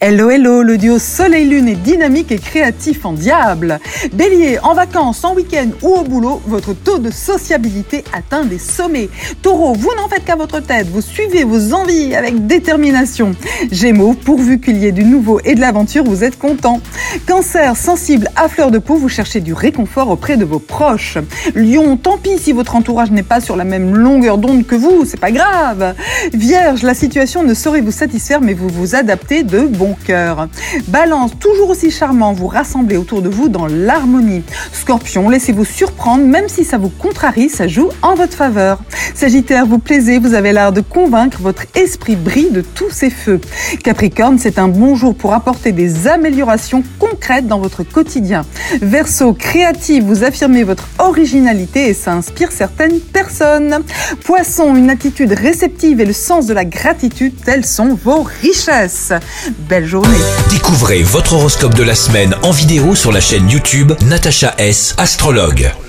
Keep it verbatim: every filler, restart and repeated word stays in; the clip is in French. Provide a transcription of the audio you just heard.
Hello hello, le duo Soleil-Lune est dynamique et créatif en diable. Bélier, en vacances, en week-end ou au boulot, votre taux de sociabilité atteint des sommets. Taureau, vous n'en faites qu'à votre tête, vous suivez vos envies avec détermination. Gémeaux, pourvu qu'il y ait du nouveau et de l'aventure, vous êtes content. Cancer, sensible à fleur de peau, vous cherchez du réconfort auprès de vos proches. Lion, tant pis si votre entourage n'est pas sur la même longueur d'onde que vous, c'est pas grave. Vierge, la situation ne saurait vous satisfaire, mais vous vous adaptez de bon cœur. Balance, toujours aussi charmant, vous rassemblez autour de vous dans l'harmonie. Scorpion, laissez-vous surprendre, même si ça vous contrarie, ça joue en votre faveur. Sagittaire, vous plaisez, vous avez l'art de convaincre, votre esprit brille de tous ses feux. Capricorne, c'est un bon jour pour apporter des améliorations concrètes dans votre quotidien. Verseau, créatif, vous affirmez votre originalité et ça inspire certaines personnes. Poisson, une attitude réceptive et le sens de la gratitude, telles sont vos richesses. Belle journée. Découvrez votre horoscope de la semaine en vidéo sur la chaîne YouTube Natacha S, astrologue.